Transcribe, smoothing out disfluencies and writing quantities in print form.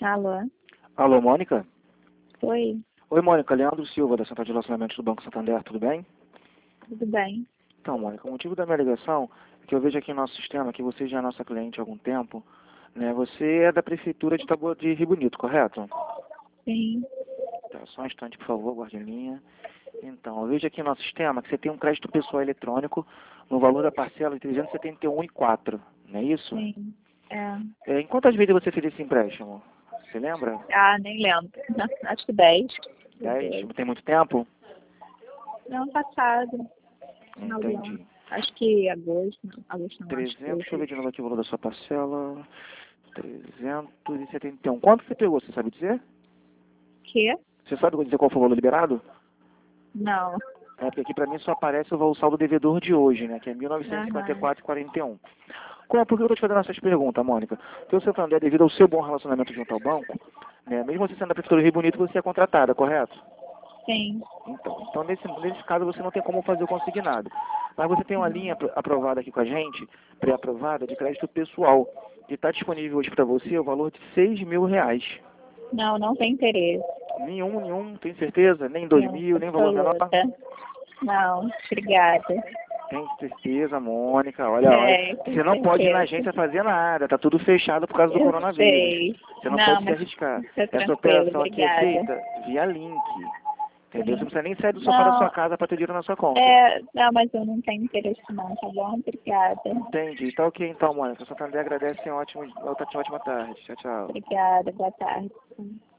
Alô? Alô, Mônica? Oi, Oi, Mônica. Leandro Silva, da Central de Relacionamentos do Banco Santander, tudo bem? tudo bem? Então, Mônica, o motivo da minha ligação é que eu vejo aqui no nosso sistema que você já é nossa cliente há algum tempo, né? Você é da Prefeitura de Taboão de Rio Bonito, correto? Sim. Tá, só um instante, por favor, guarde a linha. Então, eu vejo aqui no nosso sistema que você tem um crédito pessoal eletrônico no valor da parcela de 371,04, não é isso? Sim. É. Em quantas vezes você fez esse empréstimo? Você lembra? Ah, nem lembro. Acho que 10. 10? Tem muito tempo? Não, passado. Final do ano. Entendi. Acho que agosto. Não, agosto não, acho 300, deixa eu ver de que... novo aqui o valor da sua parcela. 371. Quanto você pegou, você sabe dizer? Quê? Você sabe dizer qual foi o valor liberado? Não. É, porque aqui pra mim só aparece o saldo devedor de hoje, né? Que é Aham. 1954,41. Por que eu tô te fazendo essas perguntas, Mônica? Porque o Santander, devido ao seu bom relacionamento junto ao banco, né? Mesmo você sendo da Prefeitura do Rio Bonito, você é contratada, correto? Sim. Então nesse caso você não tem como fazer o consignado. Mas você tem uma linha aprovada aqui com a gente, pré-aprovada, de crédito pessoal, que está disponível hoje para você o valor de R$ 6.000. Não, não tem interesse. Nenhum, tem certeza? Nem 2.000, nem valor menor? Absoluta. Não, obrigada. Tem certeza, Mônica. Olha, Com você não pode ir na certeza. agência fazer nada, tá tudo fechado por causa do Eu coronavírus. sei. Você não Não, pode se mas arriscar. fica Essa tranquilo, operação aqui é obrigada. feita via link. Entendeu? Você não precisa nem sair do sofá da sua Não, casa para ter dinheiro na sua conta. não, mas eu não tenho interesse não, tá bom? Obrigada. Entendi. Tá ok então, Mônica. O Santander agradece e ótima tarde. Tchau, tchau. Obrigada, boa tarde.